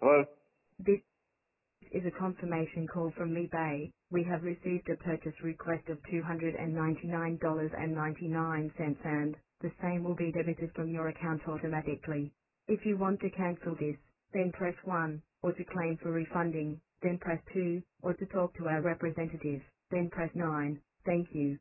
Hello? This is a confirmation call from eBay. We have received a purchase request of $299.99 and the same will be debited from your account automatically. If you want to cancel this, then press 1, or to claim for refunding, then press 2, or to talk to our representative, then press 9. Thank you.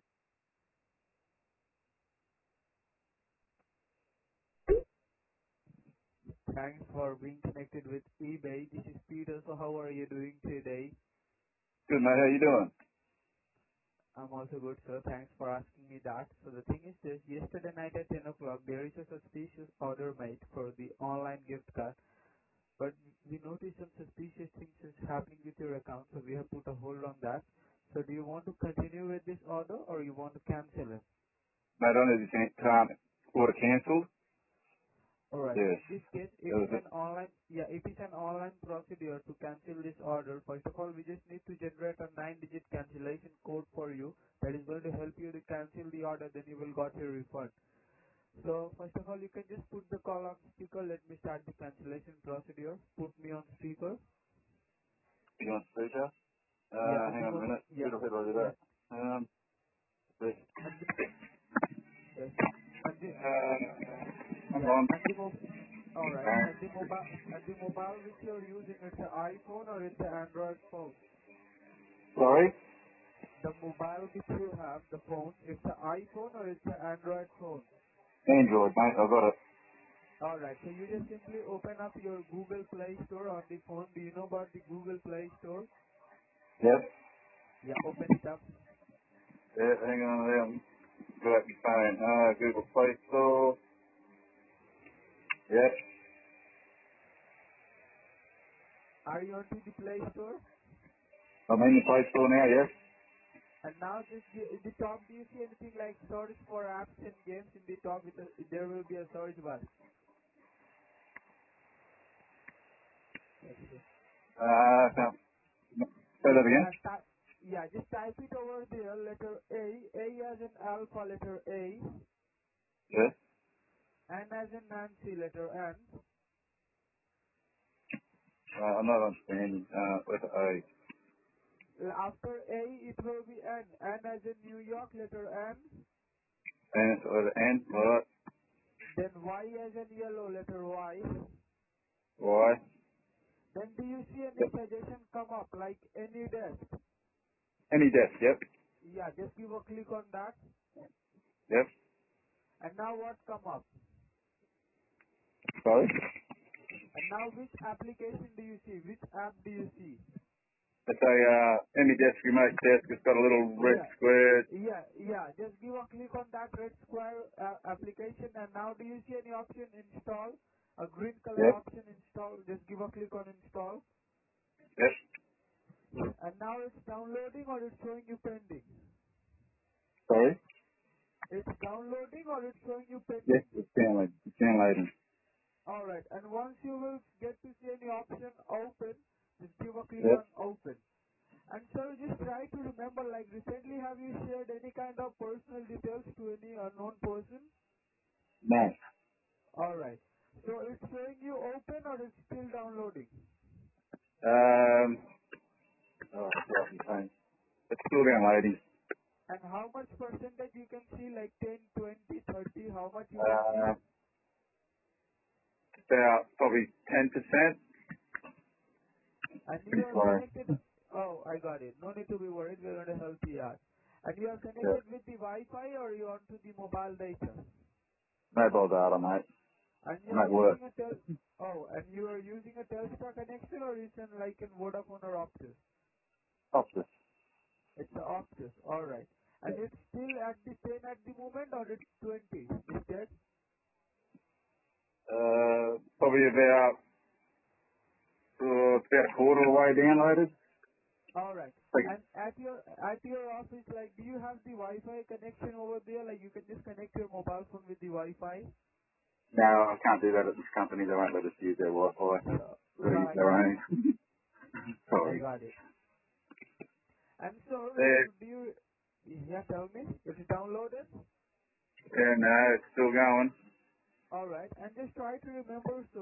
Thanks for being connected with eBay. This is Peter. So how are you doing today? Good, mate. How you doing? I'm also good, sir. Thanks for asking me that. So the thing is this, yesterday night at 10 o'clock, there is a suspicious order made for the online gift card. But we noticed some suspicious things is happening with your account, so we have put a hold on that. So do you want to continue with this order or you want to cancel it? Mate, I need to time order cancelled. Alright, Yes. in this case, That it was is it. an online procedure to cancel this order. First of all, we just need to generate a 9-digit cancellation code for you that is going to help you to cancel the order, then you will got your refund. So, first of all, you can just put the call on speaker. Let me start the cancellation procedure. Put me on speaker. You on speaker? Yeah, at Hang the on a moment, minute. yeah, Who the hell do yes, that? This. and the, yes, and the, I'm yeah, on. and the mobile. All right. And the mobile which you're using, it's an iPhone or it's an Android phone? Sorry? The mobile which you have, the phone, it's an iPhone or it's an Android phone? Android, mate. I've got it. All right. So you just simply open up your Google Play Store on the phone. Do you know about the Google Play Store? Yep. Yeah, open it up. Yeah, hang on a minute. Go out your phone. Google Play Store. Yep. Are you onto the Play Store? I'm in the Play Store now, yes? And now just in the top, do you see anything like search for apps and games in the top? There will be a search bar. Can't. Say that again? Yeah, yeah, just type it over there, letter A as in alpha, letter A, Yes. N as in Nancy, letter N. I'm not understanding. Letter A. After A, it will be N. N as in New York, letter N. And it's letter N. Alright. Then Y as in yellow, letter Y. Y. Then do you see any Yep. suggestion come up, like any desk? Any desk, yep. Yeah, just give a click on that. Yep. And now what come up? Sorry? And now which application do you see? Which app do you see? It's a any desk remote desk. It's got a little red Yeah, square. yeah. Just give a click on that red square application. And now do you see any option install? A green color Yep. option install. Just give a click on install. Yep. And now it's downloading or it's showing you pending? Sorry? It's downloading or it's showing you Yes, pending? it's downloading. It's downloading. Alright, and once you will get to see any option open, just give a click Yep. on open. And sir, just try to remember, like recently have you shared any kind of personal details to any unknown person? No. Alright, so it's showing you open or it's still downloading? Um, oh, God, your phone. It's still downloading. And how much percentage you can see, like 10, 20, 30, how much you can see? Uh, about probably 10%. And you are Sorry. connected. Oh, I got it. No need to be worried. We're going to help you out. And you are Yeah. connected with the Wi-Fi or you onto the mobile data? Mobile data, mate. And you I'm are at work. using a and you are using a Telstra connection or it's in like in Vodafone or Optus? Optus. It's a Optus. All right. And it's still at the 10 at the moment or it's 20 instead? Probably about, it's about a quarter of the way downloaded. All right. Like, And at your office, like, do you have the Wi-Fi connection over there? Like, you can just connect your mobile phone with the Wi-Fi. no, I can't do that at this company. They won't let us use their Wi-Fi. We've got to use Right. their own. I Sorry. got it. And so, like, Yeah, do you? Yeah, tell me. It's downloaded. yeah, no, it's still going. All right. And just try to remember. So,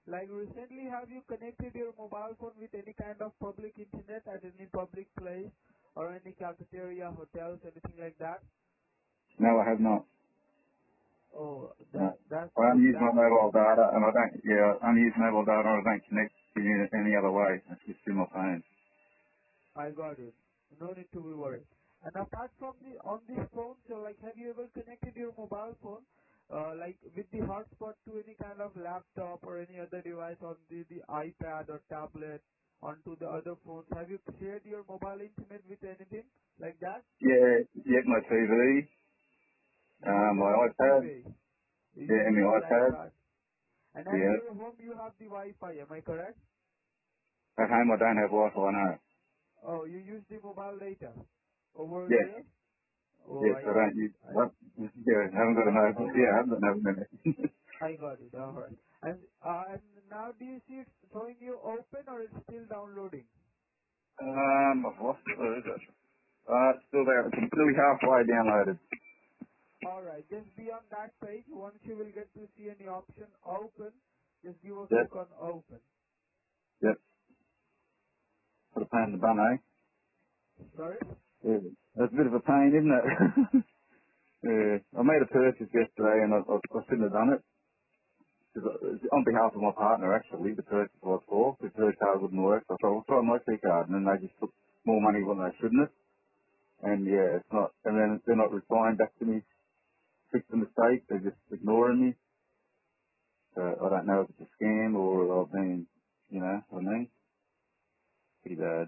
Like recently, have you connected your mobile phone with any kind of public internet at any public place or any cafeteria, hotels, anything like that? No, I have not. Oh, No. that's I only use my that's mobile good. data, and I don't. Yeah, I only use mobile data, and I don't connect to it any other way. It's just through my phone. I got it. No need to be worried. And apart from the on this phone, so like, have you ever connected your mobile phone, like with the hotspot to any kind of laptop or any other device on the iPad or tablet onto the other phones? Have you shared your mobile internet with anything like that? Yeah, yeah, my TV, You use my as a iPad, TV. You yeah, and use my like iPad. that. And at Yeah. your home, you have the Wi-Fi. Am I correct? At home, I don't have Wi-Fi. No. Oh, you use the mobile data over Yes, there. Oh, yes, I I got don't it. use. What? Yeah, I haven't got a mobile. Yeah, I haven't got no internet. I got it. All right. And now do you see it showing you open or it's still downloading? I've lost it. Where is it? It's still there. It's nearly halfway downloaded. All right. Just be on that page. Once you will get to see any option open, just give a Yep, click on open. yep. Put a pain in the bum, eh? Sorry? Yeah. That's a bit of a pain, isn't it? Yeah. I made a purchase yesterday, and I shouldn't have done it. 'Cause it's on behalf of my partner, actually, the purchase was for, because her card wouldn't work. So I thought, I'll try my C card, and then they just took more money than they shouldn't have. And yeah, it's not, and then they're not replying back to me, fix the mistake, they're just ignoring me. So I don't know if it's a scam or I've been, you know what I mean? Pretty bad.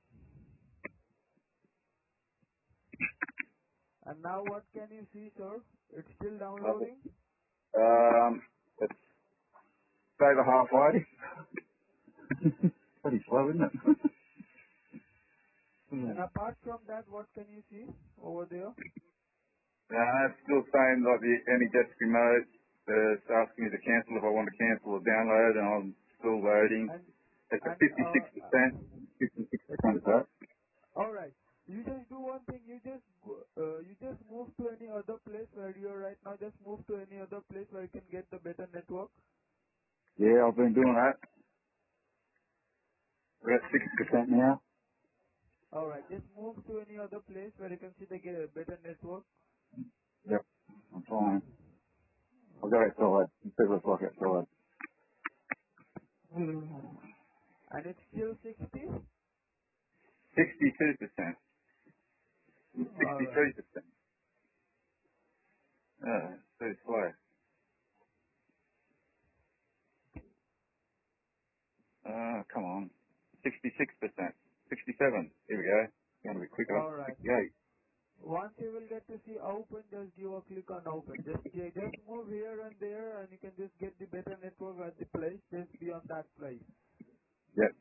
And now what can you see, sir? It's still downloading. It's over halfway. Pretty slow, isn't it? And Hmm. apart from that, what can you see over there? It's still saying like the energetic remote. It's asking me to cancel if I want to cancel or download, and I'm still voting. And It's at and 56%. 56% of that. all right. You just do one thing. You just move to any other place where you're right now. Just move to any other place where you can get the better network. Yeah, I've been doing that. We're at 60% now. All right. Just move to any other place where you can see the better network. Yep, I'm fine. I'll go outside. See what it's like outside. Hmm. And it's still 60. 62%. All right. 63%. It's too slow. Come on. 66%. 67. Here we go. Going to be quicker. All right. 68. Once you will get to see open, just give a click on open. Just move here and there, and you can just get the better network at the place. Just be on that place. Yep.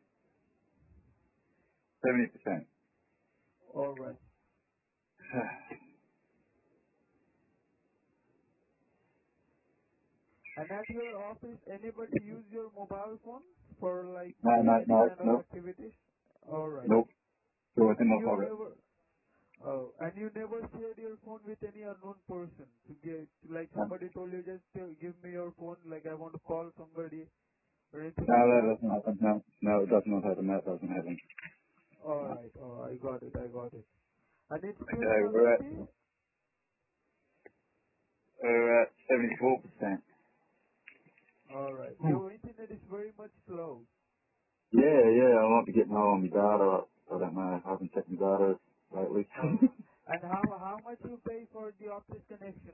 70%. All right. And at your office, anybody use your mobile phone for like No, doing no, any no, kind of no. activities? All right. Nope. So it's in And my you pocket. never, oh, and you never shared your phone with any unknown person to get, like No, somebody told you just give me your phone, like I want to call somebody or anything like that that? doesn't happen. No, no, it does not happen. That doesn't happen. All No. right. Oh, I got it. I got it. And it's still Okay, 70? we're at 74%. All right. Hmm. Your internet is very much slow. Yeah, I might be getting low on my data. I don't know. I haven't checked my data lately. Oh. And how much you pay for the Optus connection?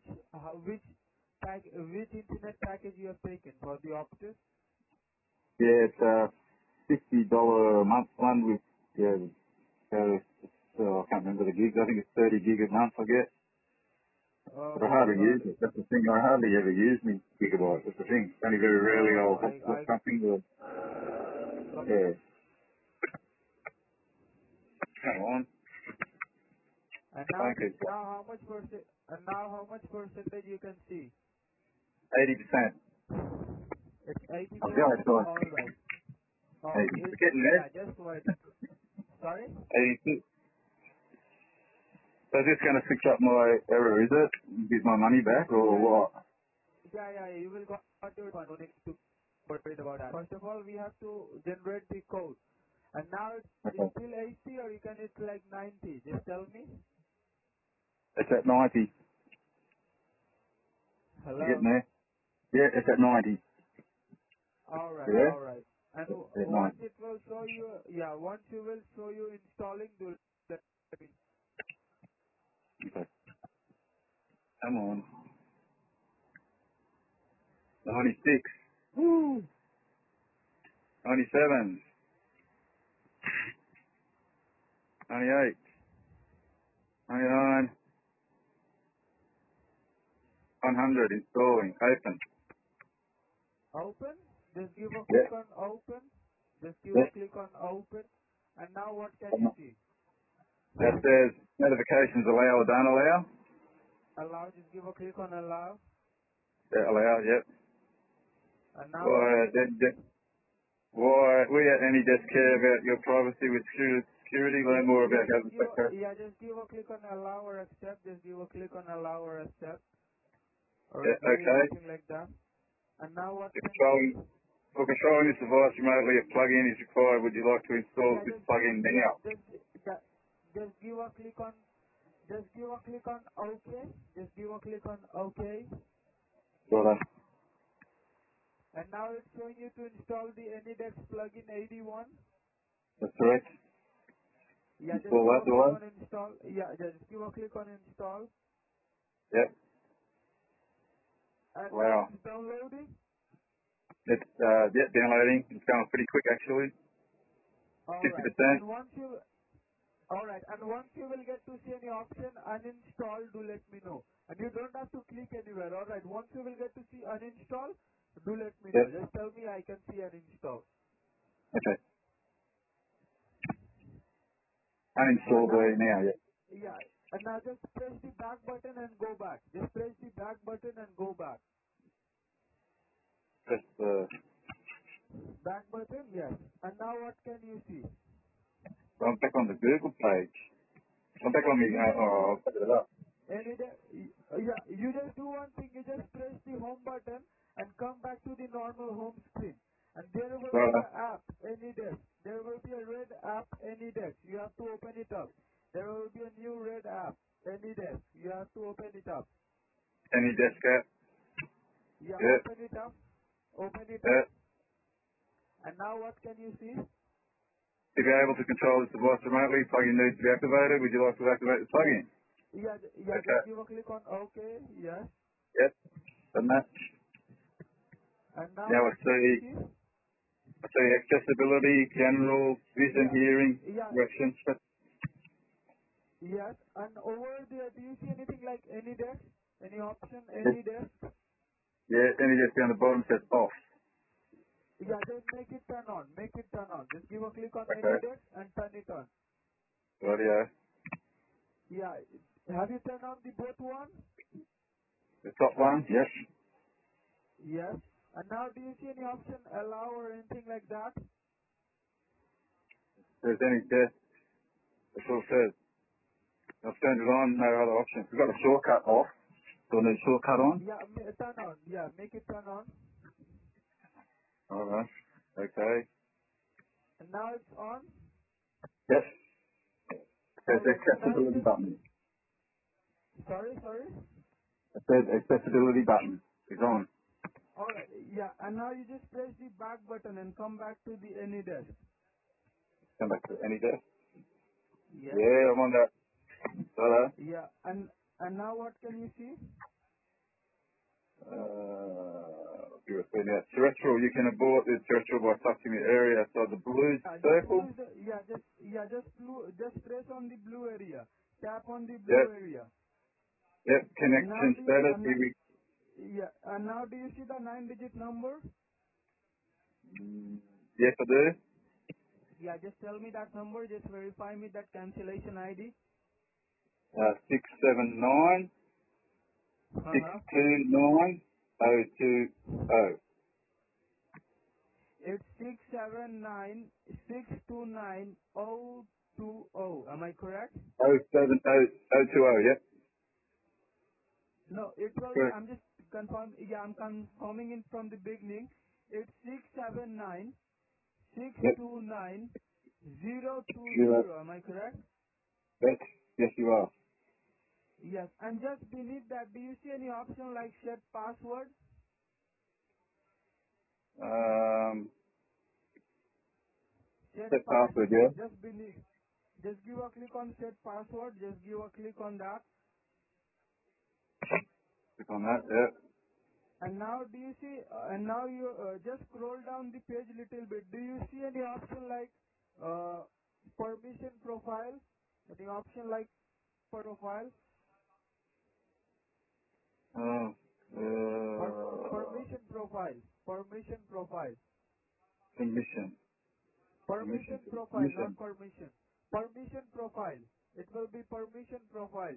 Which internet package you have taken for the Optus? Yeah, it's $50 a month one with, yeah, so I can't remember the gigs. I think it's 30 gig a month I get. But I Oh, I hardly got use it. it. That's the thing. I hardly ever use me gigabyte. That's the thing. Only very rarely Oh, I'll hotspot something or, got it. yeah. Come on. And Phone keeps now how much percentage you can see? 80%. It's I'll go 80%. outside. All right. Oh, It's getting there. yeah. Just wait. Sorry. 82. So is this going to fix up my error, is it? Get my money back or Yeah, what? yeah. You will got your money. worried about that. First of all, we have to generate the code. And now it's Okay. still 80 or you can it's like 90. Just tell me. It's at 90. You getting Hello. there? Yeah, it's at 90. Alright, Yeah? alright. And It's at once 90. it will show you, yeah, once you will show you installing the, Okay. Come on. 96. Woo! 97. 98. 99. 100. Installing. Open. open. Just give a Yeah. click on open. Just give a Yeah. click on open. And now what can you see? That says notifications allow or don't allow. Allow, just give a click on allow. Yeah, allow, yep. And now what Why, can you see? why, we at AnyDesk care about your privacy with security, learn more Yeah, about government sector. just give a click on allow or accept. Just give a click on allow or accept or Yeah, agree, okay. anything like that. And now what For can you controlling, see? for controlling this device remotely, a plug-in is required. Would you like to install Yeah, this plug-in now? just give a click on, just give a click on OK. Just give a click on OK. Righto. And now it's showing you to install the AnyDesk plugin 81. That's correct. Yeah, just Install give that, a do click I? on install. Yeah, just give a click on install. Yep. And now Wow. it's downloading. It's, yeah, downloading. It's going pretty quick, actually. All right. 50%. And once you All right. And once you will get to see any option uninstall, do let me know. And you don't have to click anywhere. All right. Once you will get to see uninstall, do let me know. Yep. Just tell me I can see uninstall. Okay. Uninstall Now, the now, yeah. yeah. And now just press the back button and go back. Just press the back button and go back. Press the, Back button, yes. And now what can you see? I'm back on the Google page. I'm back on the, Yeah. I'll put it up. Yeah, you just do one thing, you just press the home button and come back to the normal home screen. And there will be Righto. a app, AnyDesk. There will be a red app, AnyDesk. You have to open it up. There will be a new red app, AnyDesk. You have to open it up. AnyDesk app. Yeah, Yeah. open it up. Open it Yeah. up. And now what can you see? If you're able to control this device remotely, plug-in needs to be activated. Would you like to activate the plug-in? Yeah, Okay. just give a click on OK, yes. Yep. Done that. And now Now what can you see? I see accessibility, general, vision, Yeah, hearing, yeah, directions. yes. And over there, do you see anything like any desk? Any option, Yes. any desk? Yeah, AnyDesk down the bottom says off. Yeah, just make it turn on. Make it turn on. Just give a click on any Okay. desk and turn it on. Audio. Yeah. Have you turned on the both one? The top one, yes. Yes. And now do you see any option allow or anything like that? If there's any desk, that's all it says. I've turned it on, no other options. We've got the shortcut off. Do I need shortcut on? Yeah, turn on. Yeah, make it turn on. Alright. Okay. And now it's on. Yes. There's the Alright. And now you accessibility just, button. sorry? It says accessibility button is on. Alright. Yeah. And now you just press the back button and come back to the any desk. Come back to AnyDesk. Yes. Yeah, I'm on that. Hello. Yeah. And now what can you see? You were saying that terrestrial, you can abort the terrestrial by touching the area outside the blue Just circle. use the just press on the blue area. Tap on the Yep. blue area. Yep. And now Connection do you, status. Here we, and now do you see the 9-digit number? yes, I do. Yeah, just tell me that number. Just verify me that cancellation ID. 679 Uh-huh. 629 It's 679-629-020. Am I correct? 020. Yep. No, it will be, Correct. I'm just confirm, yeah, I'm confirming it from the beginning. It's 679 Yep. 629 020. Zero. Am I correct? Yes, you are. Yes. And just beneath that, do you see any option like set password? Set Set password, password. yeah? Just beneath. Just give a click on set password. Just give a click on that. Click on that, yeah. And now do you see, and now you just scroll down the page little bit. Do you see any option like permission profile? Any option like profile? Uh, Permission profile. Permission profile. permission. Permission Permission. profile, not Permission. permission. Permission profile. It will be permission profile.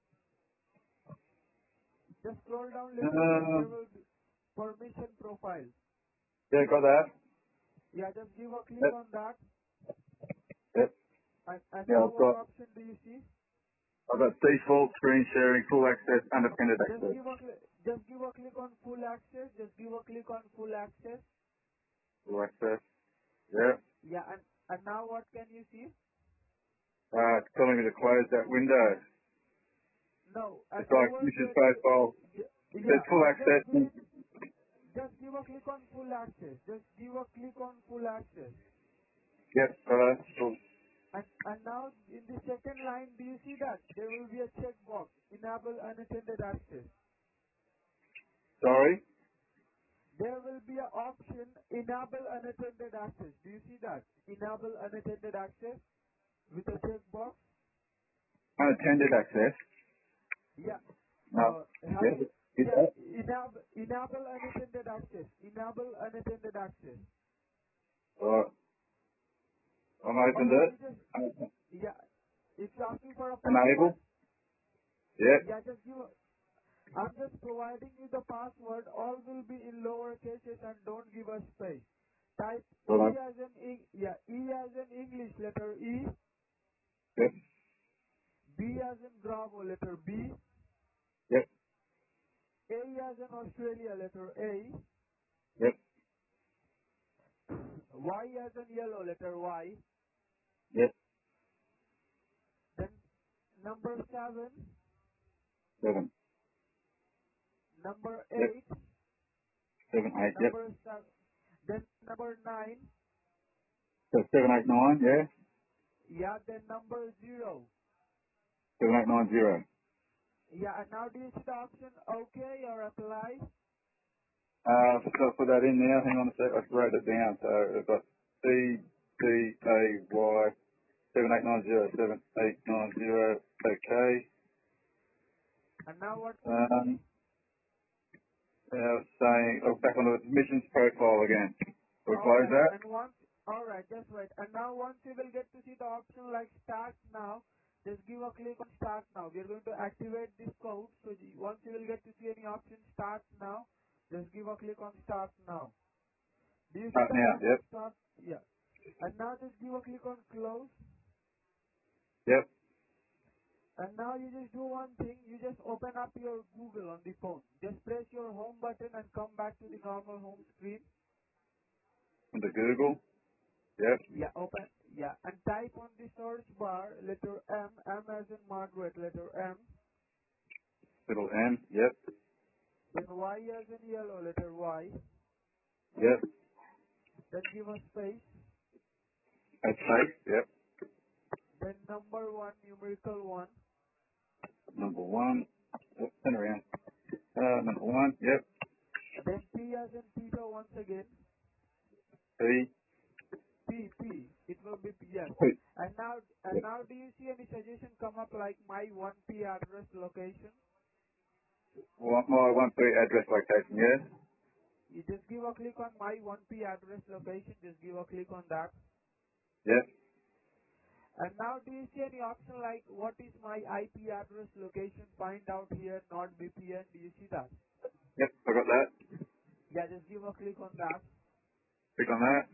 Just scroll down little bit. There will be permission profile. Yeah, got that. Yeah, just give a click Yep. on that. Yep. And Yeah, now what option do you see? I've got default screen sharing, full access, unattended Just access. give a click on full access. Just give a click on full access. Full access. Yeah. Yeah, and now what can you see? It's telling me to close that window. No, and It's like over mission there, profile. It says yeah, full and just access. beneath, just give a click on full access. Just give a click on full access. Yep, got that. Full. And now in the second line, do you see that there will be a checkbox enable unattended access? Sorry? There will be an option enable unattended access. Do you see that? Enable unattended access with a checkbox. Unattended access. Yeah. No. Have Yeah. you? Is Yeah. that? Enable unattended access. Enable unattended access. Alright. I'm All opened right. it. You just yeah. It's asking for a Enable. password. Yep. Yeah. Just give. I'm just providing you the password. All will be in lower cases and don't give a space. Type Hold E on. as in E as in English letter E, Yep. B as in Bravo letter B, Yep. A as in Australia letter A, Yep. Y as in yellow letter Y, Yep. then number 7, 7. number Yep. 8, 7, 8. Yep. number 7, then number 9, So 7, 8, 9. Yeah. yeah, then number 0. 7, 8, 9, 0. Yeah, and now do you see the option OK or apply? I've got to put that in now. Hang on a sec. I wrote it down. So I've got C, D, A, Y, 7890, 7890. Okay. And now what can you see? Um, it's saying, oh, back on the missions profile again. We'll All close right. that. And once, all right, just wait. And now once you will get to see the option like start now, just give a click on start now. We are going to activate this code. So once you will get to see any option start now, just give a click on start now. Do you see Start the now. option Yep. start? Yeah. And now just give a click on close. Yep. And now you just do one thing. You just open up your Google on the phone. Just press your home button and come back to the normal home screen. Into Google. Yep. Yeah, open. Yeah, and type on the search bar letter M, M as in Margaret, letter M, Little M. Yep. then Y as in yellow, letter Y, Yep. then give a space, That's safe. Yep. then number 1, numerical 1, Number 1. Yep. Turn around. Number 1. Yep. then P as in Peter once again, P. P, it will be P, yes. P. And Yep. now do you see any suggestion come up like my 1P address location? My 1P address location. Yes. You just give a click on my 1P address location, just give a click on that. Yep. And now do you see any option like what is my IP address location? Find out here, not VPN. Do you see that? Yep. I got that. Yeah, just give a click on that. Click on that.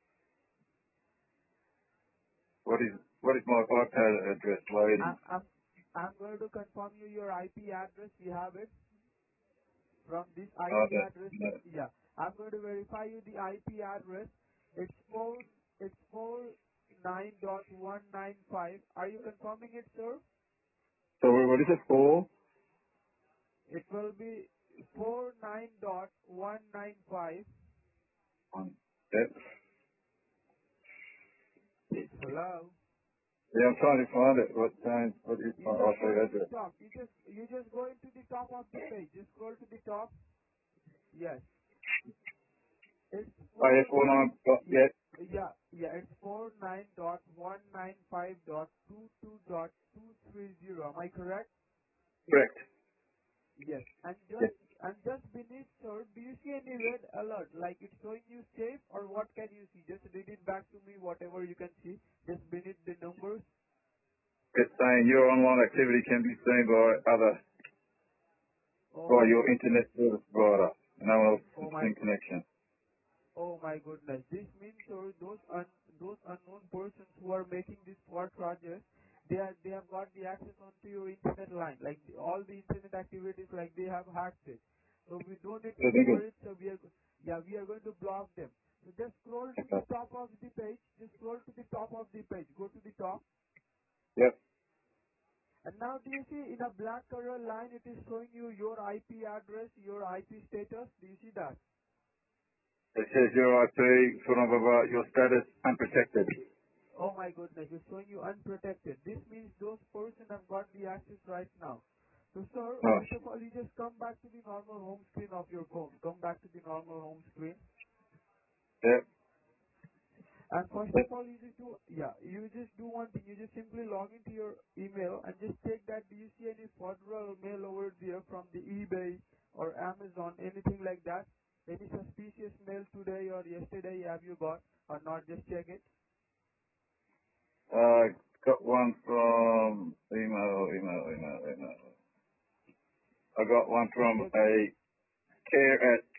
What is my iPad address I'm, loading? I'm, I'm going to confirm you your IP address. We have it from this Oh, IP address. no. Yeah. I'm going to verify you the IP address. It's 49.195. Are you confirming it, sir? So what is it for? It will be 49.195. Yep. Hello. Yeah, I'm trying to find it. What is You my just IP go into the address? top. You just go into the top of the page. Just scroll to the top. Yes. It's Oh, yeah, 49. 49. Yeah. Yeah, It's 49.195.22.230. Am I correct? correct. Yes. Yeah. And just beneath, sir, do you see any red alert? Like it's showing you safe, or what can you see? Just read it back to me, whatever you can see. Just beneath the numbers. It's saying your online activity can be seen Oh by my your goodness. internet service provider. No one else Oh in my connection. Oh my goodness. This means, sir, those unknown persons who are making these fraud charges, they have got the access onto your internet line, like all the internet activities, like they have hacked it. So we don't need So to be think of, worried. So we are going to block them. So just scroll to the okay. top of the page. Just scroll to the top of the page. Go to the top. Yep. And now do you see in a black color line, it is showing you your IP address, your IP status. Do you see that? It says your IP, sort of about your status unprotected. Oh my goodness, it's showing you unprotected. This means those person have got the access right now. So sir, Oh, first of all, you just come back to the normal home screen of your phone. Come back to the normal home screen. yep. And first of all, you just do one thing. You just simply log into your email and just check that do you see any federal mail over there from the eBay or Amazon, anything like that? Any suspicious mail today or yesterday have you got or not? Just check it. Got one from email. I got one Just from check. a care at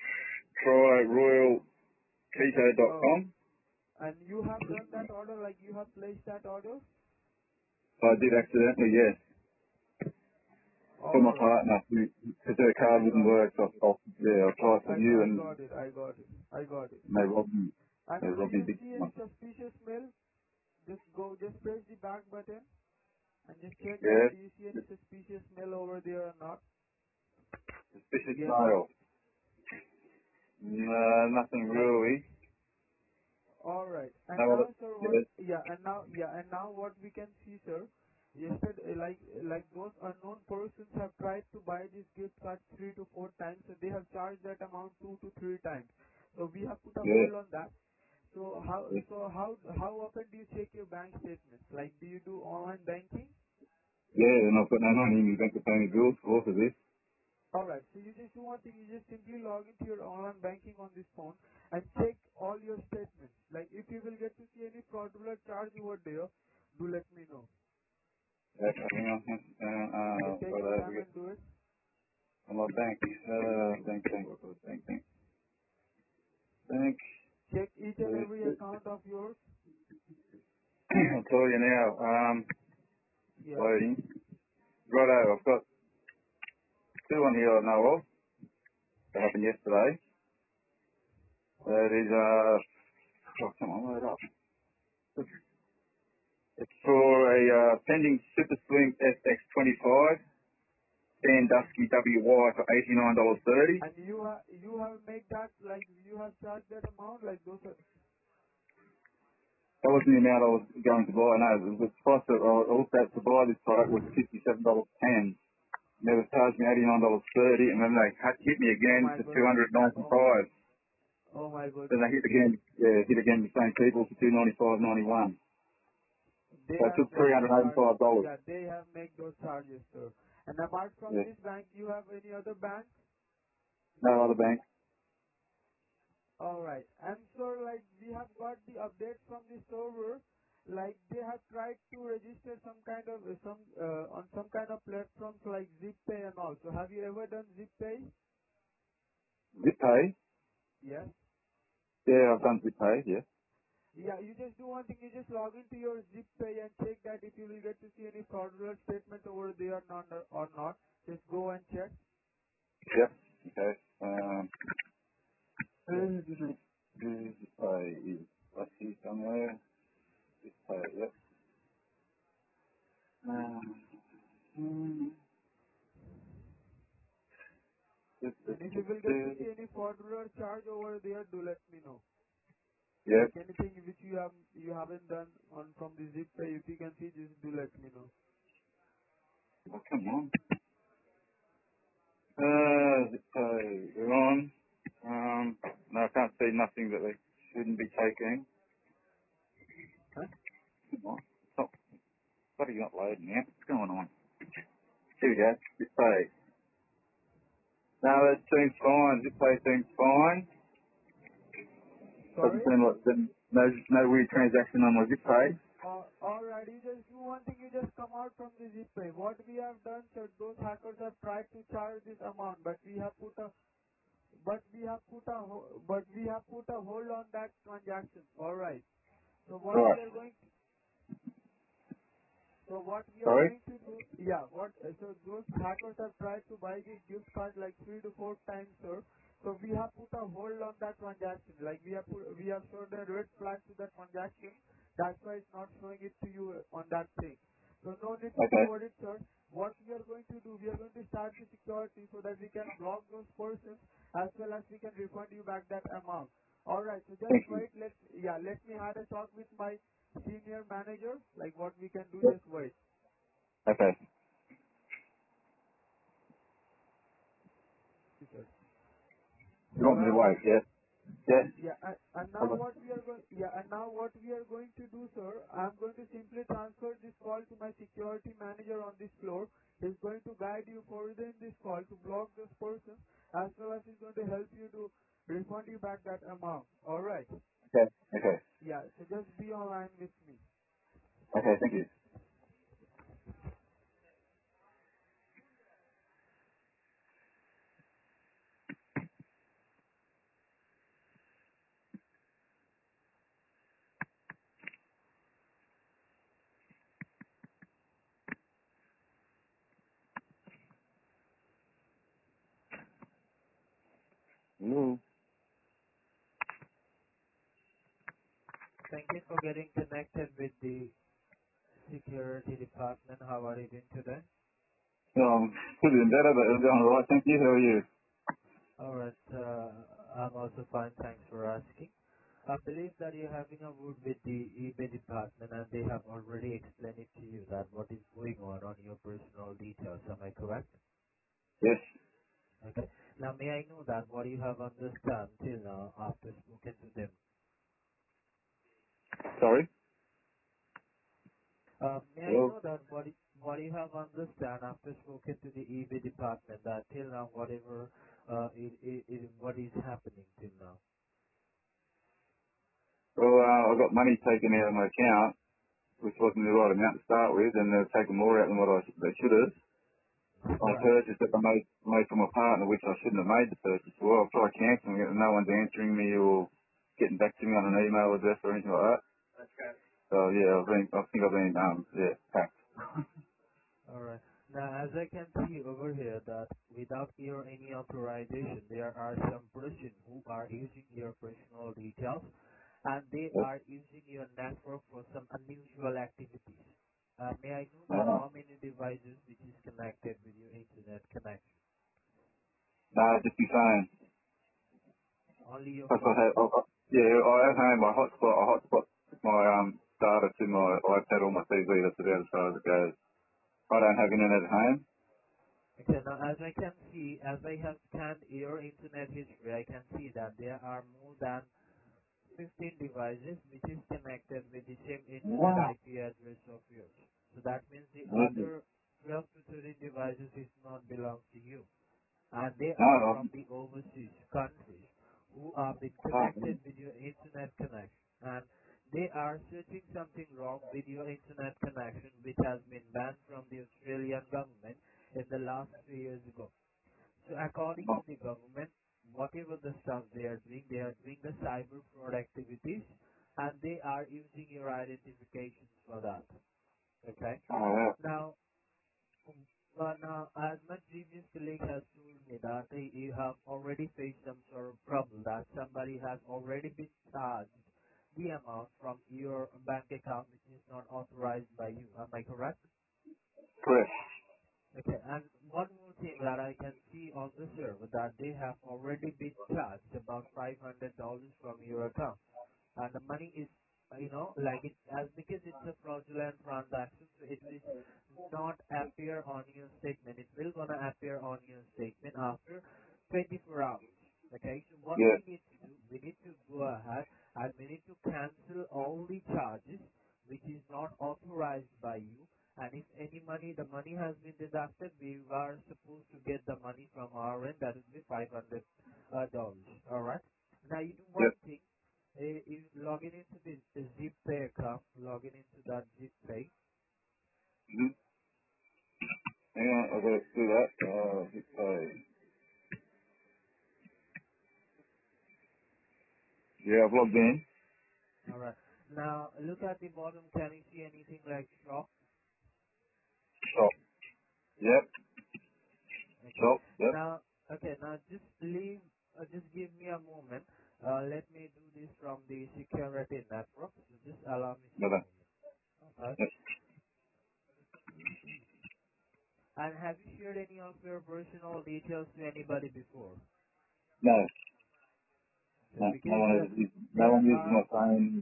Oh, tryroyalketo.com. and you have done that order, like you have placed that order? I did accidentally, yes, for my Alright. partner, because their card I wouldn't got it. work, so I tried for you I and got it. I got it. I got it. they robbed me. And They do robbed me you big see any one. suspicious mail? Just press the back button and just check that Yeah, do you see any suspicious mail over there or not? suspicious Yes. mail. No, nothing Like, really. all right. And No other, now, sir, yeah, and now what we can see, sir, yesterday, like those unknown persons have tried to buy this gift card 3 to 4 times, so they have charged that amount 2 to 3 times. So we have put a yeah, hold on that. yeah. How often do you check your bank statements? Like, do you do online banking? Yeah, and I've got no money in my bank to pay my bills for this. All right. So you just do one thing. You just simply log into your online banking on this phone and check all your statements. Like if you will get to see any fraudulent charge over there, do let me know. Okay, hang on. Just take What your have time we got? and do it. On my go to bank. Check each and every account of yours. I'll tell you now, Yeah. loading. Righto, I've got two on here I know of. That happened yesterday. It is, come on, load up. It's for a, pending Super Swing SX25, Sandusky WY for $89.30. And you have made that, like you have charged that amount, like those are. That wasn't the amount I was going to buy, no, the price that I also had to buy this product was $57.10. And they were charging me $89.30, and then they hit me Oh again my for goodness. Oh, 295. oh my Then goodness. they hit again the same people for 295.91. They So it have took made those charges. $385. Yeah, they have made those charges, sir. And apart from Yeah. this bank, you have any other bank? No other bank. All right. I'm sure like we have got the update from the server, like they have tried to register some kind of on some kind of platforms like ZipPay and all. So have you ever done ZipPay? ZipPay. Yes. Yeah, I've done ZipPay, yeah. Yeah, you just do one thing, you just log into your ZipPay and check that if you will get to see any fraudulent statement over there or not. Just go and check. Yep. Okay. Um, Yes. Just pay is, I see somewhere. Just pay, yep. Um, And if you will get to see any further charge over there, do let me know. yep. Like anything which you haven't done on from the zip pay, if you can see, just do let me know. Oh, come on. Just pay, we're on. No, I can't see nothing that they shouldn't be taking. Huh? Come on. Stop. Bloody not loading yet. What's going on? Here we go. Just pay. No, that seems fine. Just pay seems fine. Doesn't Sorry? seem like no weird transaction on my zip pay. Alright, you just do one thing, you just come out from the zip pay. What we have done, sir, those hackers have tried to charge this amount, but we have put a hold on that transaction. Alright. So what we Right. are going So what we are Sorry? going to do, so those hackers have tried to buy this gift card like 3 to 4 times, sir. So we have put a hold on that transaction. Like we have showed a red flag to that transaction. That's why it's not showing it to you on that thing. So no need to be Okay. worried, sir. What we are going to do, we are going to start the security so that we can block those persons as well as we can refund you back that amount. Alright, so just Thank you. wait. Let me have a talk with my senior manager, like what we can do, Yep. just wait. Okay. Sir. You want me to Hello? wait? Yeah. Yeah. And now Okay. what we are going, to do, sir, I'm going to simply transfer this call to my security manager on this floor. He's going to guide you further in this call to block this person, as well as he's going to help you to refund you back that amount. Alright? Okay. Yeah, so just be online with me. Okay. Thank you. Hello. Thank you for getting connected with the security department. How are you doing today? Could have been better, but I'm doing all right. Thank you. How are you? All right. I'm also fine. Thanks for asking. I believe that you're having a word with the eBay department and they have already explained it to you that what is going on your personal details. Am I correct? Yes. Okay. Now, may I know that what you have understand till now after speaking to them? Sorry. May I Hello. know that what you have understand after speaking to the eBay department that till now whatever what is happening till now? Well, I got money taken out of my account, which wasn't the right amount to start with, and they've taken more out than what they should have. On a Right. purchase that I made from a partner, which I shouldn't have made the purchase for. I've tried cancelling it, and no one's answering me or getting back to me on an email address or anything like that. So yeah, I think I've been, hacked. All right. Now, as I can see over here that without your any authorization, there are some persons who are using your personal details and they Yes. are using your network for some unusual activities. May I know that No, how many devices which is connected with your internet connection? just be saying. Only your Plus I phone. have, I have home my hotspot. I hotspot my data to my iPad or my TV. That's about as far as it goes. I don't have internet at home. Okay, now as I can see, as I have scanned your internet history, I can see that there are more than 15 devices which is connected with the same internet Wow. IP address of yours. So that means the Really? other 12 to 13 devices is not belong to you. And they No, are from the overseas countries who have been connected really? with your internet connection. And they are searching something wrong with your internet connection which has been banned from the Australian government in the last 3 years ago. So according Oh, to the government, whatever the stuff they are doing the cyber fraud activities and they are using your identifications for that. Okay? yeah. Now, But now, as my previous colleague has told me that you have already faced some sort of trouble, that somebody has already been charged the amount from your bank account which is not authorized by you. Am I correct? Correct. Okay, and one more thing that I can see on the server that they have already been charged about $500 from your account, and the money is, like it as because it's a fraudulent transaction, so it will not appear on your statement. It will gonna appear on your statement after 24 hours. Okay, so what Yeah. we need to do, we need to go ahead and we need to cancel all the charges which is not authorized by you. And if any money, the money has been deducted, we are supposed to get the money from our end. That would be $500. All right. Now you do Yep. one thing. You log in into the Zip Pay account, log in into that Zip Pay. Mm-hmm. Hang on, I've got to do that. Yeah, I've logged in. All right. Now look at the bottom. Can you see anything like shop? Stop. Yep. Okay. Stop. Yep. Now, okay. Now just leave. Just give me a moment. Let me do this from the security network. So just allow me some Better. moment. Okay. Yep. And have you shared any of your personal details to anybody before? No. Okay, No. No because one ever uses. No there one uses are my phone.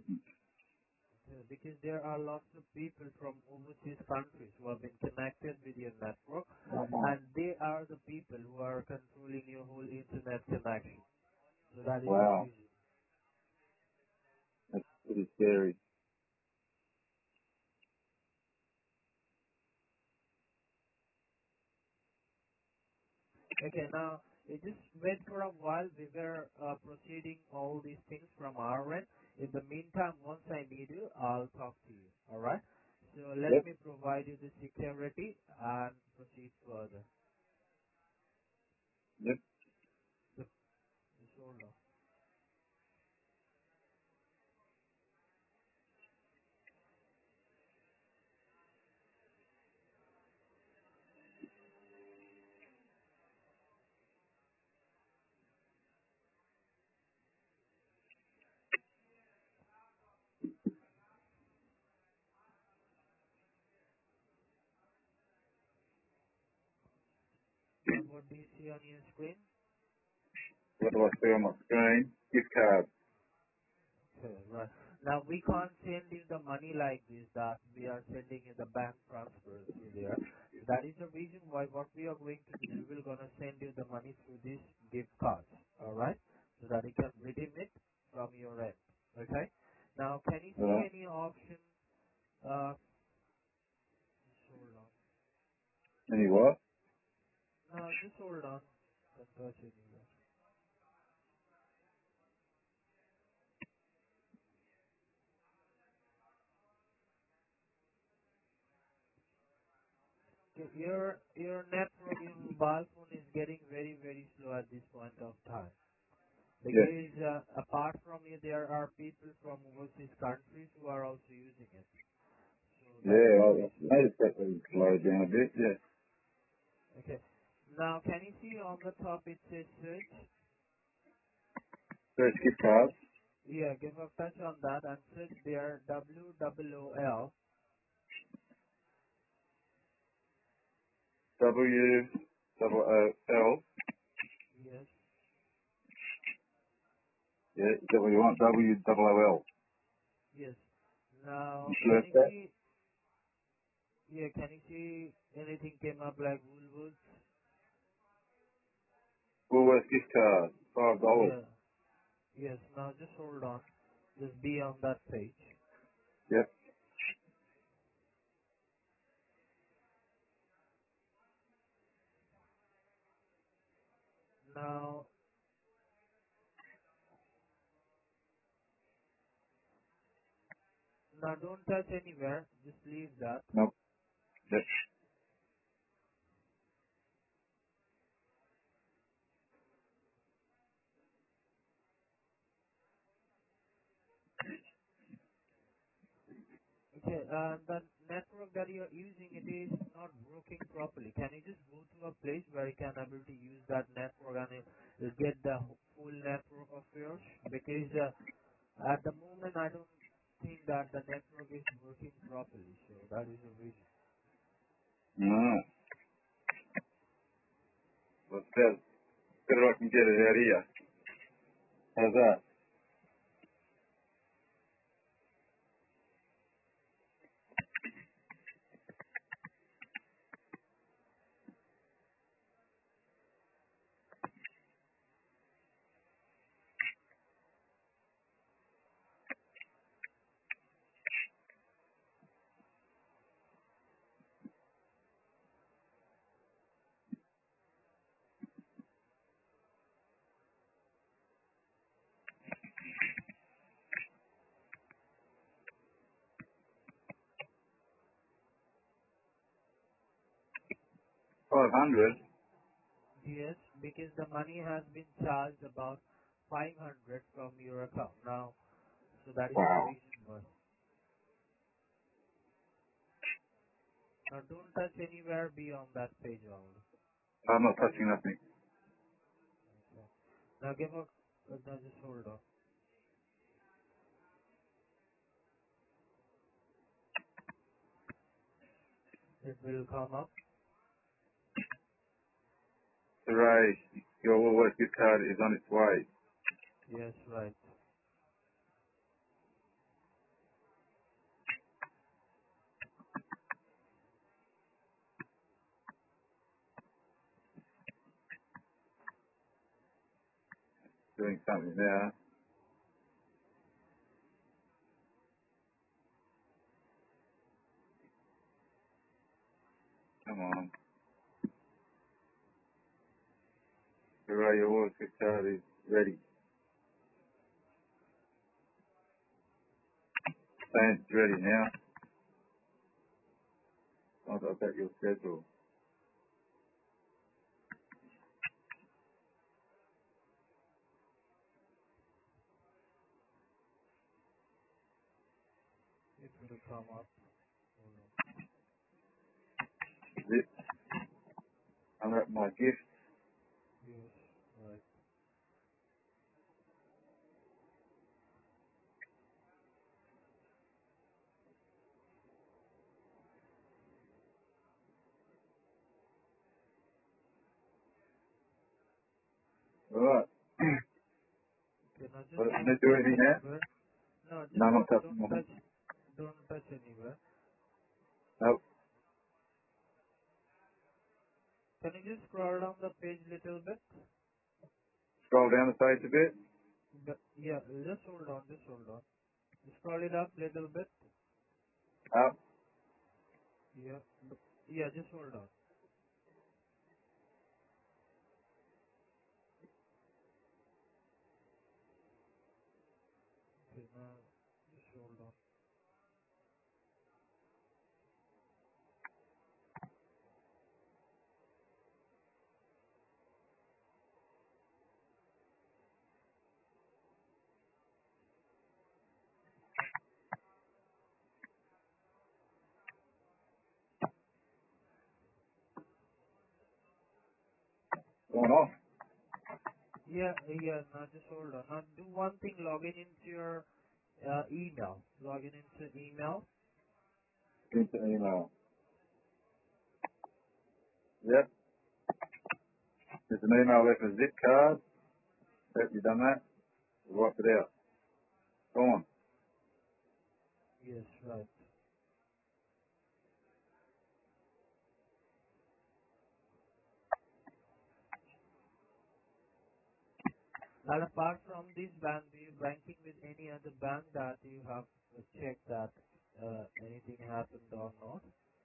lots of people from overseas countries who have been connected with your network, and they are the people who are controlling your whole internet connection. So that is the Wow. reason. That's pretty scary. Okay, now just wait for a while. We were proceeding all these things from our end. In the meantime, once I need you, I'll talk to you. All right. So let Yep. me provide you the security and proceed further. Yep. Just hold on. And what do you see on your screen? What do I see on my screen? Gift card. Okay, right. Now we can't send you the money like this that we are sending you the bank transfer through there. So that is the reason why what we are going to do, we will gonna send you the money through this gift cards. Alright? So that you can redeem it from your end. Okay? Now can you see any option just hold on. Any what? No, just hold on. Don't touch anywhere. Okay, your network, your mobile phone is getting very, very slow at this point of time. Yeah. Because apart from you, there are people from overseas countries who are also using it. So that is Yeah, the I reason. noticed that they slowed down a bit. Yeah. Okay. Now, can you see on the top it says search? First gift card. Yeah, give a touch on that and search there WOOL. W-O-O-L. Yes. Yeah, is that what you want? W-O-O-L. Yes. Now, You can sure you that? see? Yeah, can you see anything came up like Woolworths? Woolworths gift card. $5. Yeah. Yes. Now just hold on. Just be on that page. Yep. Now, don't touch anywhere. Just leave that. Nope. Yep. Okay, Okay, the network that you're using, it is not working properly. Can you just go to a place where you can able to use that network and you'll get the full network of yours? Because at the moment, I don't think that the network is working properly. So that is the reason. Right. Well, better I can get it out here. How's that? 500? Yes, because the money has been charged about 500 from your account now. So that is the Wow. reason why. Now don't touch anywhere beyond that page only. I'm not touching nothing. Okay. Now give a, now just hold on. It will come up. Ray, your Woolworths gift card is on its way. Yes, right. Doing something now. Come on. Ray, your Woolworths gift card is ready. Saying it's ready now. I've got your schedule. It will come up. Hold on. Zip. Unwrap my gift. Yes, right. Alright. Okay, now just Well, can I don't do touch anything now? anywhere. No, No, just I'm not touching don't nothing. touch, don't touch anywhere. Nope. Can you just scroll down the page little bit? Scroll down the page a bit. Yeah, just hold on, just hold on. Scroll it up little bit. Up. Yeah, yeah, just hold on. Okay, now just hold on. Going off. Yeah, yeah, now just hold on. Now do one thing, log in into your email. Log in into email. Into email. Yep. There's an email there for zip card. Have you done that? Wipe it out. Go on. Yes, right. And apart from this bank, do you banking with any other bank that you have checked that anything happened or not?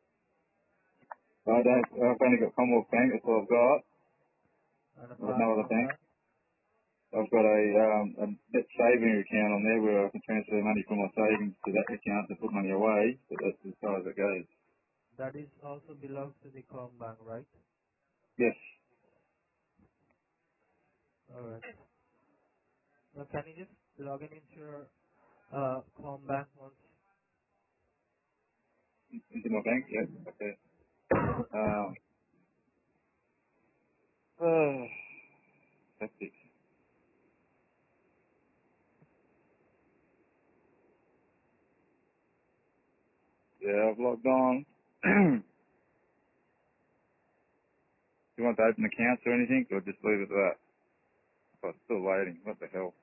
I've only got Commonwealth Bank, that's all I've got. And I've got apart no other from bank. that, I've got a net saving account on there where I can transfer money from my savings to that account to put money away, but that's as far as it goes. that is also belongs to the Combank, right? Yes. Alright. Now can you just log in into your Combank once? Into my bank, yeah. Okay. Um, hectic. Yeah, I've logged on. You want to open accounts or anything, or just leave it at that? Oh, it's still waiting. What the hell?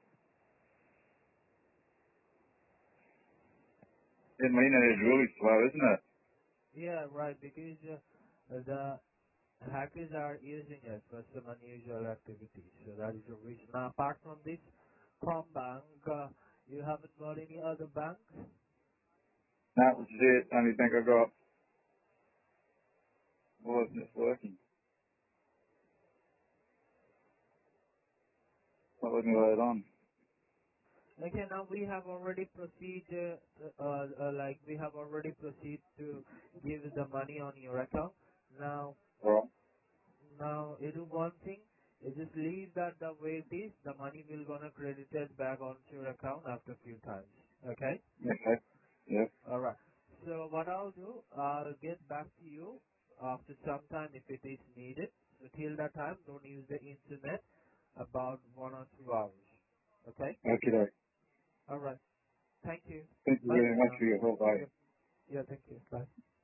Yeah, my internet is really slow, isn't it? Yeah, right, because the hackers are using it for some unusual activities. So that is the reason. Now, apart from this Combank, you haven't got any other banks? No, this is it. Only think I got. Why isn't this working? Not letting me let it on. Okay, now we have already proceed, like we have already proceed to give the money on your account. Now, Alright. you do one thing. You just leave that the way it is. The money will gonna credited back onto your account after a few times. Okay. Okay. Yeah. All right. So what I'll do, I'll get back to you after some time if it is needed. So till that time, don't use the internet about 1 or 2 hours. Okay? Okay, though. All right. Thank you. Thank you Bye very for much now. for your help, eh? Yep. Yeah, thank you. Bye.